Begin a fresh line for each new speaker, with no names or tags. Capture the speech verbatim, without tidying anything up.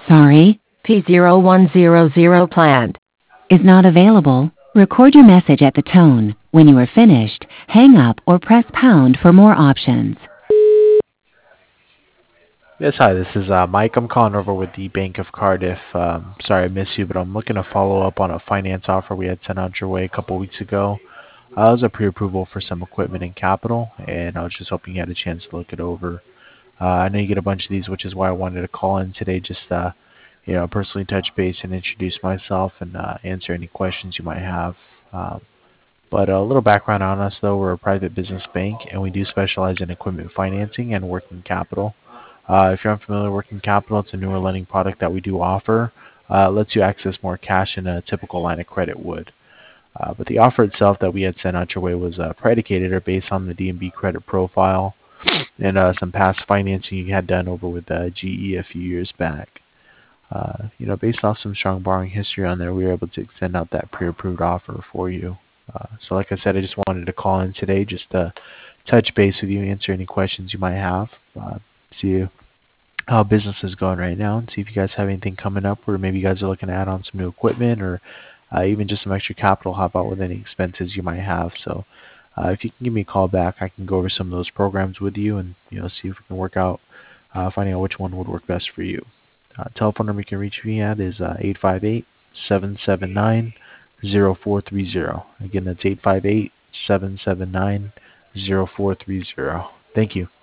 Sorry,
P zero one zero zero planned.
is not available. Record your message at the tone. When you are finished, hang up or press pound for more options.
Yes, hi, this is uh, Mike. I'm calling over with the Bank of Cardiff. Um, sorry I missed you, but I'm looking to follow up on a finance offer we had sent out your way a couple weeks ago. Uh, it was a pre-approval for some equipment and capital, and I was just hoping you had a chance to look it over. Uh, I know you get a bunch of these, which is why I wanted to call in today, just uh, you know, personally touch base and introduce myself and uh, answer any questions you might have. Um, but a little background on us, though. We're a private business bank, and we do specialize in equipment financing and working capital. Uh, if you're unfamiliar with working capital, it's a newer lending product that we do offer. Uh, it lets you access more cash than a typical line of credit would. Uh, but the offer itself that we had sent out your way was uh, predicated or based on the D and B credit profile and uh, some past financing you had done over with uh, G E a few years back. Uh, you know, based off some strong borrowing history on there, we were able to extend out that pre-approved offer for you. Uh, so like I said, I just wanted to call in today just to touch base with you, answer any questions you might have, uh, see how business is going right now, and see if you guys have anything coming up where maybe you guys are looking to add on some new equipment or uh, even just some extra capital, help out with any expenses you might have. So uh, if you can give me a call back, I can go over some of those programs with you and you know see if we can work out, uh, finding out which one would work best for you. Uh, telephone number you can reach me at is uh, eight five eight, seven seven nine, zero four three zero. Again, that's eight five eight, seven seven nine, zero four three zero. Thank you.